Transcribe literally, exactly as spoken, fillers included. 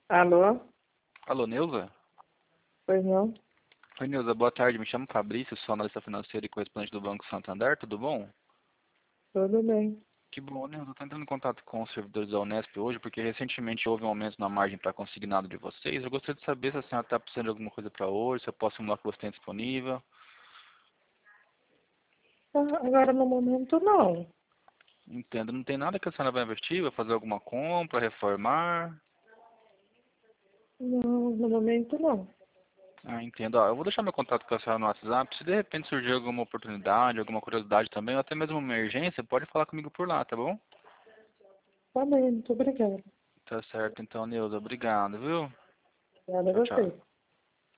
Alô? Alô, Neuza? Pois não? Oi, Neuza, boa tarde. Me chamo Fabrício, sou analista financeiro e correspondente do Banco Santander, tudo bom? Tudo bem. Que bom, Neuza. Estou entrando em contato com os servidores da Unesp hoje, porque recentemente houve um aumento na margem para consignado de vocês. Eu gostaria de saber se a senhora está precisando de alguma coisa para hoje, se eu posso simular que você tem disponível. Ah, agora no momento não. Entendo, não tem nada que a senhora vai investir, vai fazer alguma compra, reformar? Não, no momento não. Ah, entendo. Ó, eu vou deixar meu contato com a senhora no WhatsApp. Se de repente surgir alguma oportunidade, alguma curiosidade também, ou até mesmo uma emergência, pode falar comigo por lá, tá bom? Tá bem, muito obrigada. Tá certo, então, Neuza. Obrigado, viu? Obrigada a Tchau, tchau. você.